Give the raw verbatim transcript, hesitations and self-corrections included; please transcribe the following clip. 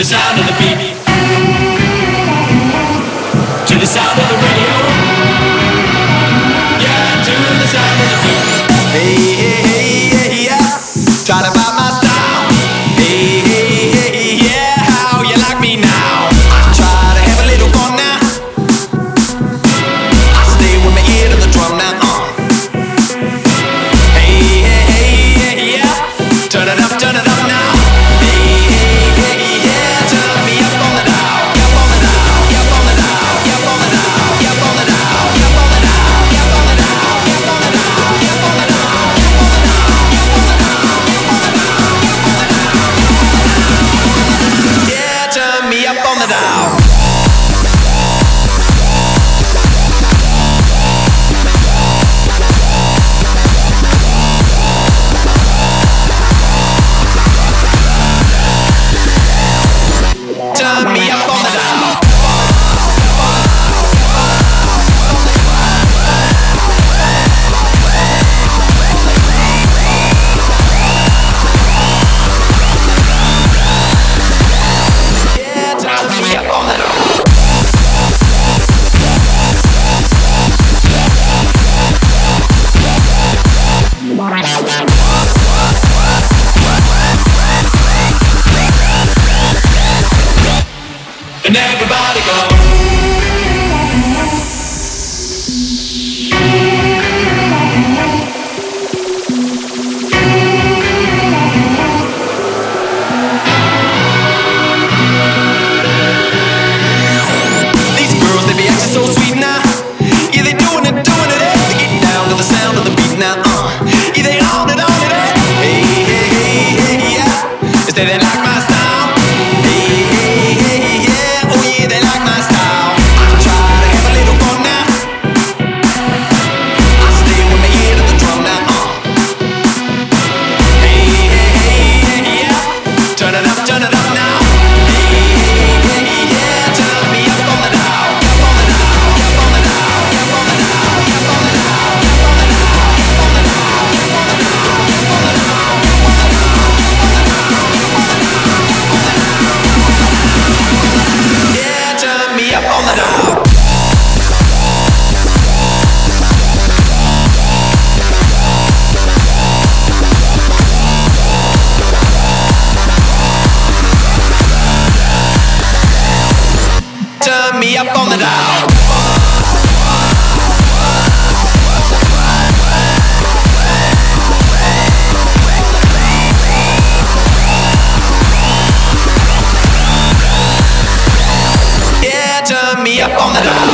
sound of the beat, to the sound of the radio. Yeah, to the sound of the beat. Hey, hey, hey, hey, yeah. Talking about my style. Hey, hey, hey, yeah. How you like me now? I try to have a little fun now. I stay with my ear to the drum now. Uh. Hey, hey, hey, hey, yeah. Turn it up, turn it up now. And everybody go. These girls, they be acting so sweet now. Yeah, they doing it, doing it. They get down to the sound of the beat now. Uh, yeah, they on it, on it. Hey, hey, hey, hey, yeah. Is they, they like my style? Turn me up on the dial. Yeah, turn me up on the dial.